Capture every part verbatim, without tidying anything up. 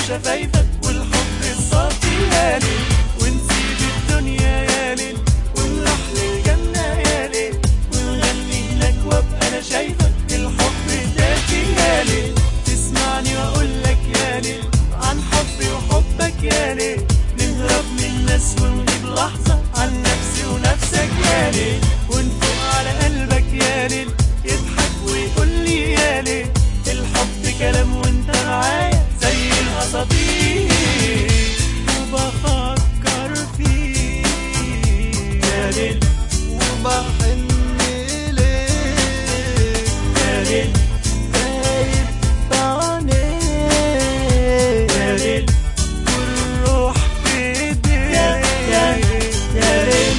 وشفايفك والحب الصافي يا ليل، ونسيب الدنيا يا ليل ونروح للجنة يا ليل، ونغني هناك وابقى انا شايفك الحب دافي يا ليل، تسمعني واقولك يا ليل عن حبي وحبك يا ليل، نهرب من الناس ونغيب لحظة عن نفسي ونفسك يا ليل، ونفوق على قلبك يا ليل يضحك ويقولي يا ليل، الحب كلام وانت معايا زي الاساطير، وبفكر فيك يا ليل وبحن ليك يا ليل دايب بعينيك يا ليل والروح بايديك يا يا يا ليل.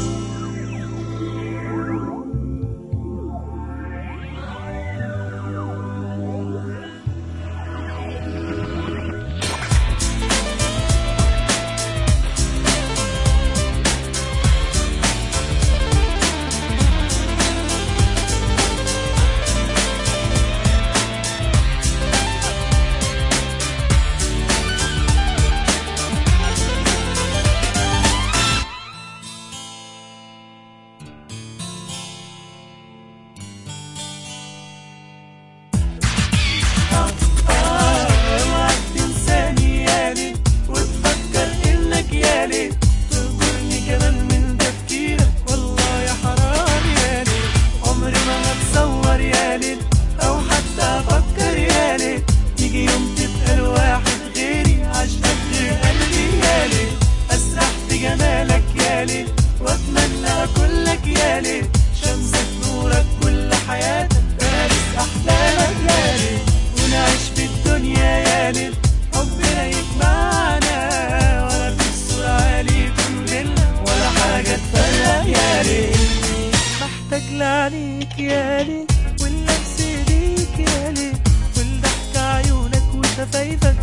واتمنى اكلك يا ليل، شمسك نورك كل حياتك فارس احلامك يا ليل، ونعيش في الدنيا يا ليل حبنا يجمعنا، ولا في الصورة عالي يكون ليلنا ولا حاجة تفرق يا ليل، محتاج لعليك يا ليل واللمس ايديك يا ليل والضحك عيونك وشفايفك